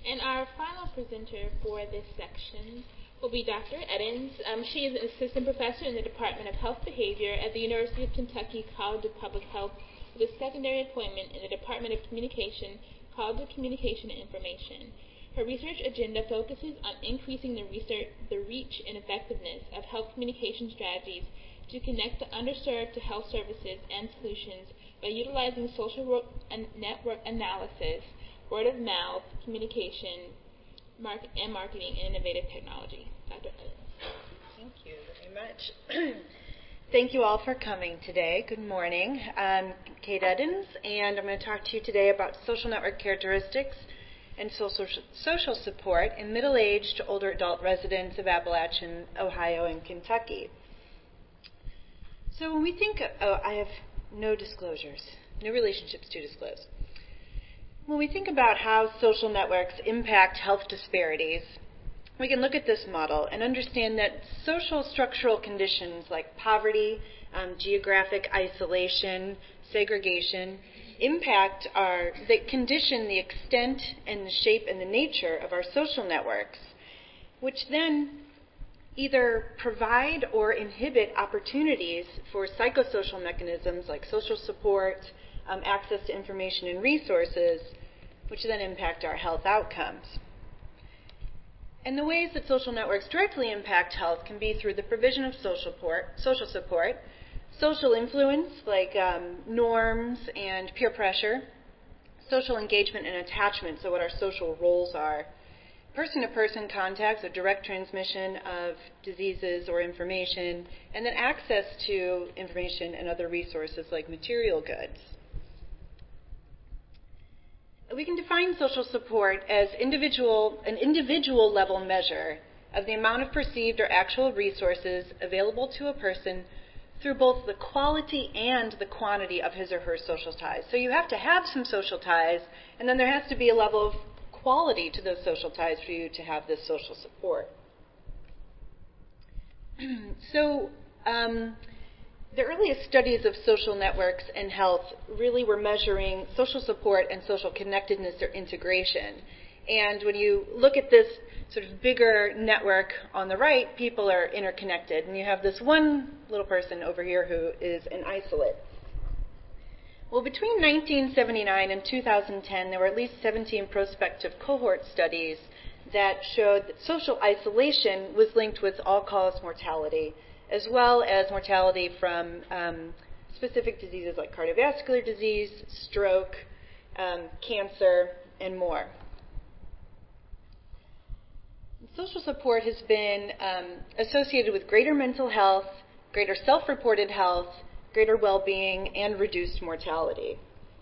And our final presenter for this section will be Dr. Edens. She is an assistant professor in the Department of Health Behavior at the University of Kentucky College of Public Health with a secondary appointment in the Department of Communication, College of Communication and Information. Her research agenda focuses on increasing the reach and effectiveness of health communication strategies to connect the underserved to health services and solutions by utilizing social network analysis, word of mouth, communication, and marketing, and innovative technology. Dr. Edens. Thank you very much. Thank you all for coming today. Good morning. I'm Kate Edens, and I'm going to talk to you today about social network characteristics and social support in middle-aged to older adult residents of Appalachian, Ohio, and Kentucky. So when we think, I have no disclosures, no relationships to disclose. When we think about how social networks impact health disparities, we can look at this model and understand that social structural conditions like poverty, geographic isolation, segregation, that condition the extent and the shape and the nature of our social networks, which then either provide or inhibit opportunities for psychosocial mechanisms like social support, access to information and resources, which then impact our health outcomes. And the ways that social networks directly impact health can be through the provision of social support, social influence like norms and peer pressure, social engagement and attachment, so what our social roles are, person-to-person contacts or direct transmission of diseases or information, and then access to information and other resources like material goods. We can define social support as an individual level measure of the amount of perceived or actual resources available to a person through both the quality and the quantity of his or her social ties. So you have to have some social ties, and then there has to be a level of quality to those social ties for you to have this social support. So the earliest studies of social networks and health really were measuring social support and social connectedness or integration. And when you look at this sort of bigger network on the right, people are interconnected. And you have this one little person over here who is an isolate. Well, between 1979 and 2010, there were at least 17 prospective cohort studies that showed that social isolation was linked with all-cause mortality, as well as mortality from specific diseases like cardiovascular disease, stroke, cancer, and more. Social support has been associated with greater mental health, greater self-reported health, greater well-being, and reduced mortality.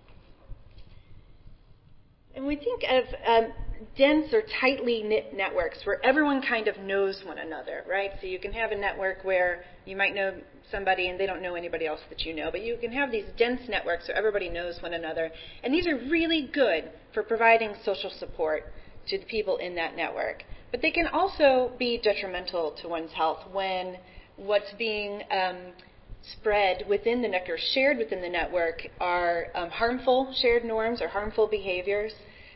And we think of dense or tightly knit networks where everyone kind of knows one another, right? So you can have a network where you might know somebody and they don't know anybody else that you know, but you can have these dense networks where everybody knows one another, and these are really good for providing social support to the people in that network. But they can also be detrimental to one's health when what's being spread within the network, shared within the network, are harmful shared norms or harmful behaviors.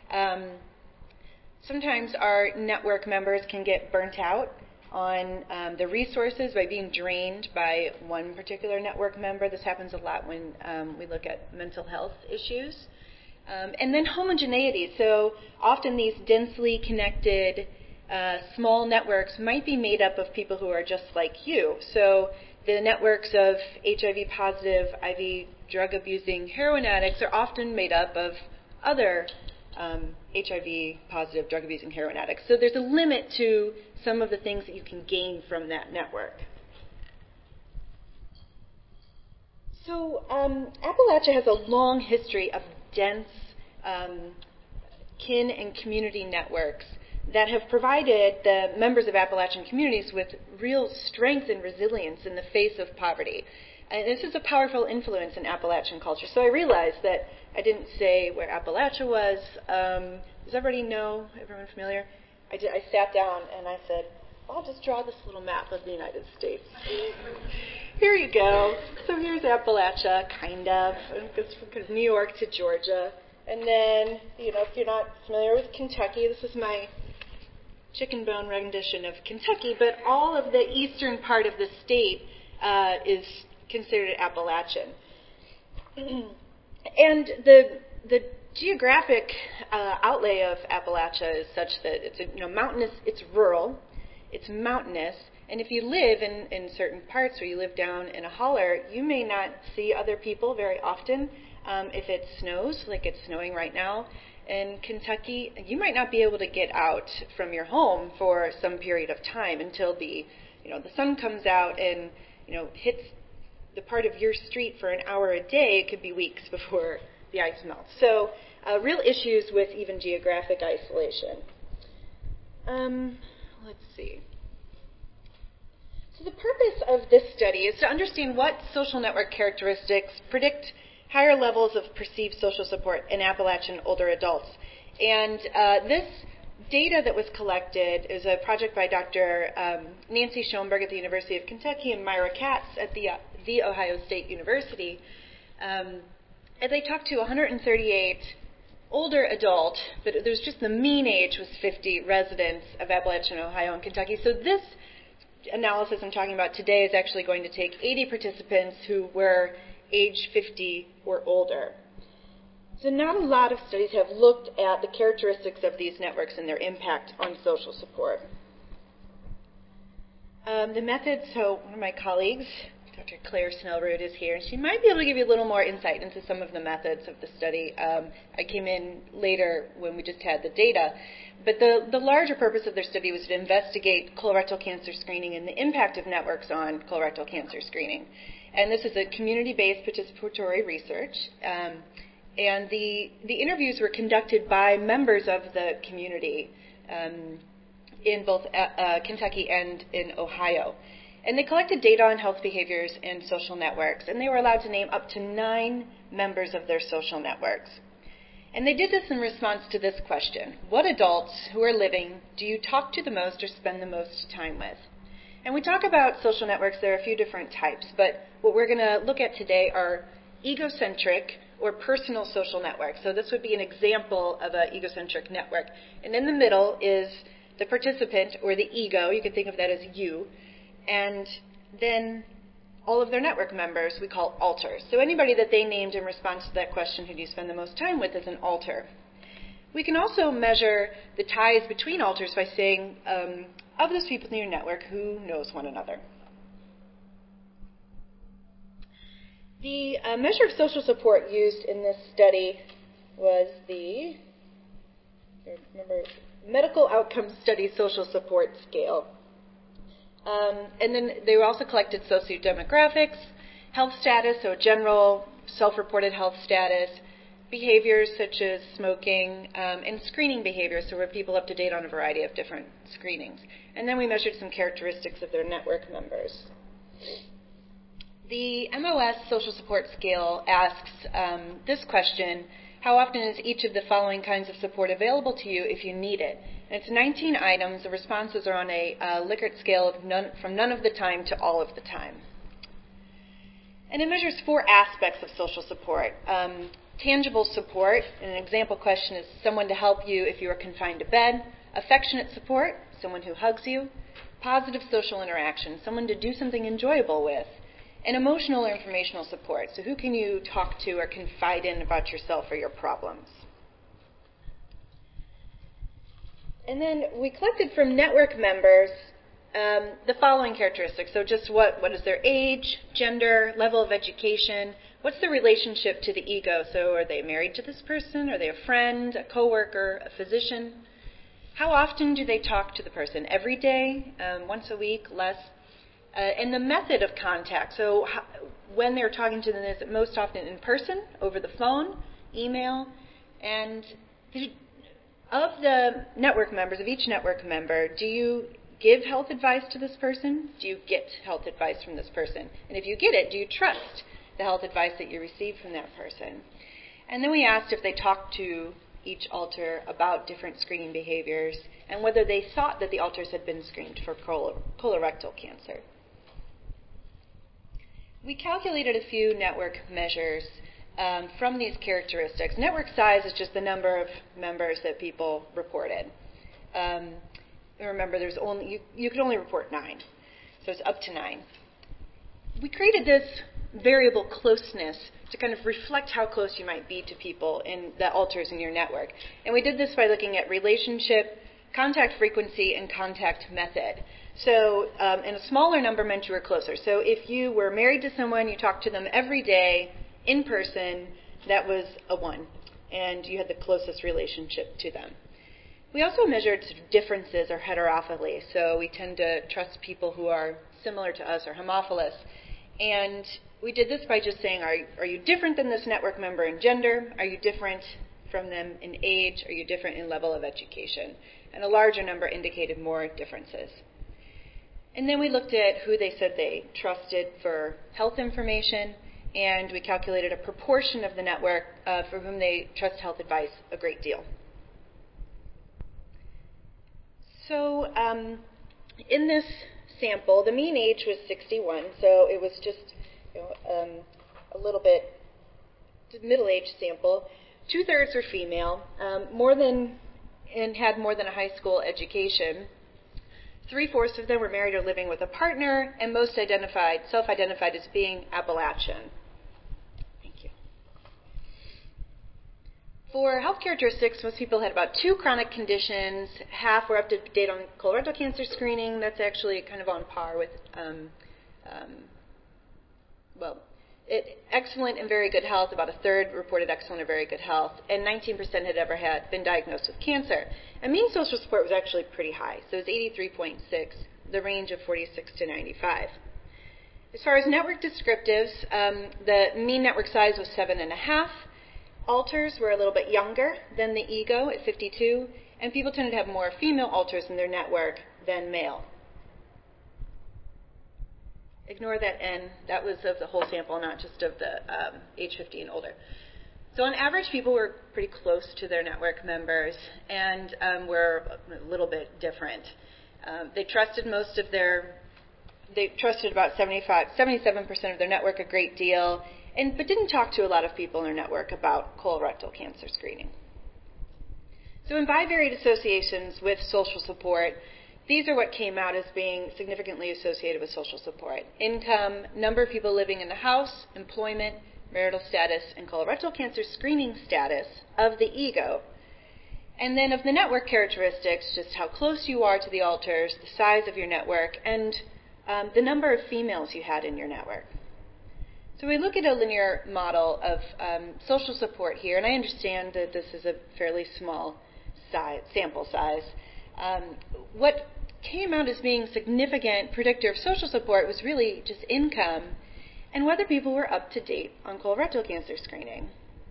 Sometimes our network members can get burnt out on the resources by being drained by one particular network member. This happens a lot when we look at mental health issues. And then homogeneity. So often these densely connected small networks might be made up of people who are just like you. So the networks of HIV-positive, IV drug-abusing heroin addicts are often made up of other HIV-positive, drug-abusing heroin addicts. So there's a limit to some of the things that you can gain from that network. So Appalachia has a long history of dense kin and community networks that have provided the members of Appalachian communities with real strength and resilience in the face of poverty. And this is a powerful influence in Appalachian culture. So I realized that I didn't say where Appalachia was. Does everybody know? Everyone familiar? I sat down and I said, I'll just draw this little map of the United States. Here you go. So here's Appalachia, kind of. It's from New York to Georgia. And then, if you're not familiar with Kentucky, this is my chicken bone rendition of Kentucky, but all of the eastern part of the state is considered Appalachian. And the geographic outlay of Appalachia is such that it's mountainous, it's rural, it's mountainous, and if you live in certain parts where you live down in a holler, you may not see other people very often. If it snows, like it's snowing right now in Kentucky, you might not be able to get out from your home for some period of time until the sun comes out and hits the part of your street for an hour a day. It could be weeks before the ice melts. So real issues with even geographic isolation. Let's see. So the purpose of this study is to understand what social network characteristics predict higher levels of perceived social support in Appalachian older adults. And this data that was collected is a project by Dr. Nancy Schoenberg at the University of Kentucky and Myra Katz at the Ohio State University. And they talked to 138 older adult, but there's just the mean age was 50 residents of Appalachian, Ohio, and Kentucky. So this analysis I'm talking about today is actually going to take 80 participants who were age 50 or older. So not a lot of studies have looked at the characteristics of these networks and their impact on social support. The methods, so one of my colleagues, Dr. Claire Snellroot, is here, and she might be able to give you a little more insight into some of the methods of the study. I came in later when we just had the data. But the larger purpose of their study was to investigate colorectal cancer screening and the impact of networks on colorectal cancer screening. And this is a community-based participatory research. And the interviews were conducted by members of the community in both Kentucky and in Ohio. And they collected data on health behaviors and social networks, and they were allowed to name up to 9 members of their social networks. And they did this in response to this question: what adults who are living do you talk to the most or spend the most time with? And we talk about social networks. There are a few different types, but what we're going to look at today are egocentric or personal social networks. So this would be an example of an egocentric network. And in the middle is the participant, or the ego. You could think of that as you. And then all of their network members we call alters. So anybody that they named in response to that question, who do you spend the most time with, is an alter. We can also measure the ties between alters by saying, of those people in your network, who knows one another? The measure of social support used in this study was the Medical Outcome Study Social Support Scale. And then they also collected sociodemographics, health status, so general self-reported health status, behaviors such as smoking, and screening behaviors, so were people up to date on a variety of different screenings. And then we measured some characteristics of their network members. The MOS Social Support Scale asks this question: how often is each of the following kinds of support available to you if you need it? And it's 19 items. The responses are on a Likert scale of from none of the time to all of the time. And it measures 4 aspects of social support. Tangible support, and an example question is someone to help you if you are confined to bed. Affectionate support, someone who hugs you. Positive social interaction, someone to do something enjoyable with. And emotional or informational support, so who can you talk to or confide in about yourself or your problems. And then we collected from network members the following characteristics. So just what is their age, gender, level of education, what's their relationship to the ego? So are they married to this person? Are they a friend, a coworker, a physician? How often do they talk to the person? Every day, once a week, less? And the method of contact. So when they're talking to them, is it most often in person, over the phone, email? And of the network members, of each network member, do you give health advice to this person? Do you get health advice from this person? And if you get it, do you trust the health advice that you receive from that person? And then we asked if they talked to each alter about different screening behaviors and whether they thought that the alters had been screened for colorectal cancer. We calculated a few network measures from these characteristics. Network size is just the number of members that people reported. Remember, there's only you can only report 9, so it's up to 9. We created this variable closeness to kind of reflect how close you might be to people in the alters in your network. And we did this by looking at relationship, contact frequency, and contact method. So, and a smaller number meant you were closer. So if you were married to someone, you talked to them every day in person, that was a 1, and you had the closest relationship to them. We also measured sort of differences or heterophily. So we tend to trust people who are similar to us or homophilous. And we did this by just saying, are you different than this network member in gender? Are you different from them in age? Are you different in level of education? And a larger number indicated more differences. And then we looked at who they said they trusted for health information, and we calculated a proportion of the network for whom they trust health advice a great deal. So in this sample, the mean age was 61, so it was just a little bit middle-aged sample. 2/3 were female, and had more than a high school education. 3/4 of them were married or living with a partner, and most self-identified as being Appalachian. Thank you. For health characteristics, most people had about 2 chronic conditions. Half were up to date on colorectal cancer screening. That's actually kind of on par with, excellent and very good health. About 1/3 reported excellent or very good health, and 19% had ever been diagnosed with cancer. And mean social support was actually pretty high, so it was 83.6, the range of 46 to 95. As far as network descriptives, the mean network size was 7.5. Alters were a little bit younger than the ego at 52, and people tended to have more female alters in their network than male. Ignore that N. That was of the whole sample, not just of the age 50 and older. So on average, people were pretty close to their network members and were a little bit different. They trusted about 77% of their network a great deal, but didn't talk to a lot of people in their network about colorectal cancer screening. So in bivariate associations with social support, these are what came out as being significantly associated with social support: income, number of people living in the house, employment, marital status, and colorectal cancer screening status of the ego. And then of the network characteristics, just how close you are to the alters, the size of your network, and the number of females you had in your network. So we look at a linear model of social support here, and I understand that this is a fairly small sample size. What came out as being significant predictor of social support was really just income and whether people were up to date on colorectal cancer screening.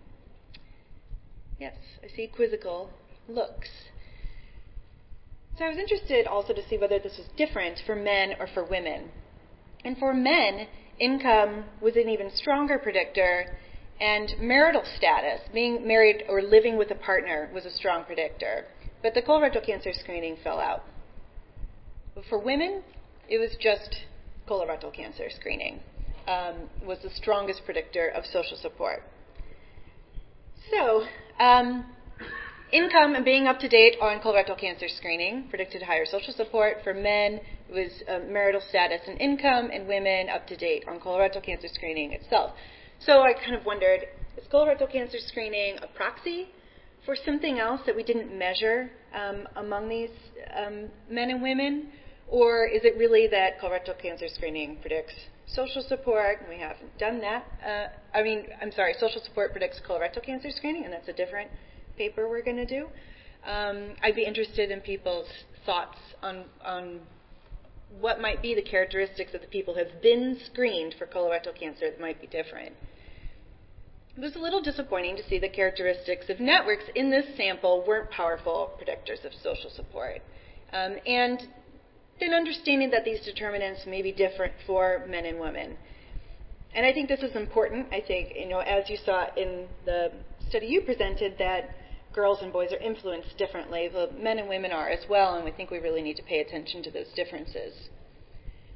Yes, I see quizzical looks. So I was interested also to see whether this was different for men or for women. And for men, income was an even stronger predictor, and marital status, being married or living with a partner, was a strong predictor. But the colorectal cancer screening fell out. But for women, it was just colorectal cancer screening was the strongest predictor of social support. So, income and being up to date on colorectal cancer screening predicted higher social support. For men, it was marital status and income, and women up to date on colorectal cancer screening itself. So I kind of wondered, is colorectal cancer screening a proxy for something else that we didn't measure among these men and women? Or is it really that colorectal cancer screening predicts social support, and we haven't done that? Social support predicts colorectal cancer screening, and that's a different paper we're going to do. I'd be interested in people's thoughts on what might be the characteristics of the people who have been screened for colorectal cancer that might be different. It was a little disappointing to see the characteristics of networks in this sample weren't powerful predictors of social support. And then understanding that these determinants may be different for men and women. And I think this is important. I think, as you saw in the study you presented, that girls and boys are influenced differently. The men and women are as well, and we think we really need to pay attention to those differences.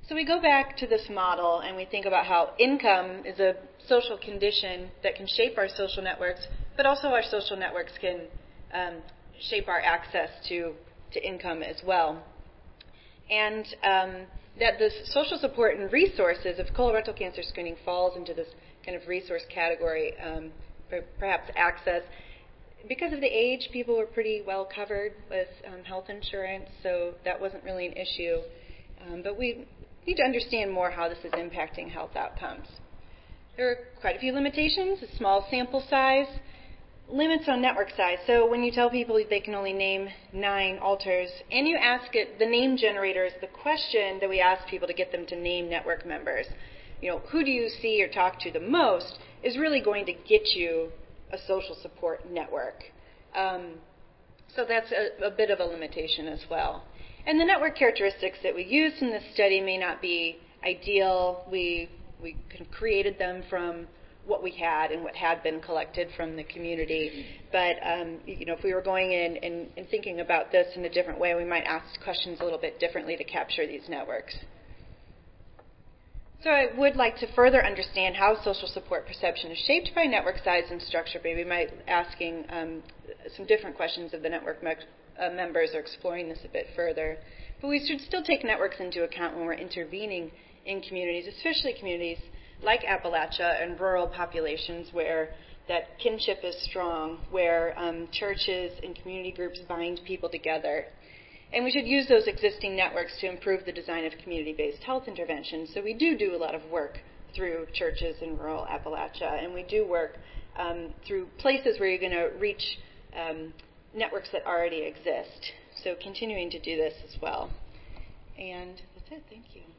So we go back to this model and we think about how income is a social condition that can shape our social networks, but also our social networks can shape our access to income as well. And that the social support and resources of colorectal cancer screening falls into this kind of resource category, perhaps access. Because of the age, people were pretty well covered with health insurance, so that wasn't really an issue. But we need to understand more how this is impacting health outcomes. There are quite a few limitations: a small sample size, limits on network size. So when you tell people they can only name 9 alters, and you ask it, the name generator is the question that we ask people to get them to name network members. Who do you see or talk to the most is really going to get you a social support network. So that's a bit of a limitation as well. And the network characteristics that we used in this study may not be ideal. We created them from what we had and what had been collected from the community. But if we were going in and thinking about this in a different way, we might ask questions a little bit differently to capture these networks. So I would like to further understand how social support perception is shaped by network size and structure, maybe by asking some different questions of the network members or exploring this a bit further. But we should still take networks into account when we're intervening in communities, especially communities like Appalachia and rural populations where that kinship is strong, where churches and community groups bind people together. And we should use those existing networks to improve the design of community-based health interventions. So we do a lot of work through churches in rural Appalachia, and we do work through places where you're going to reach networks that already exist. So continuing to do this as well. And that's it. Thank you.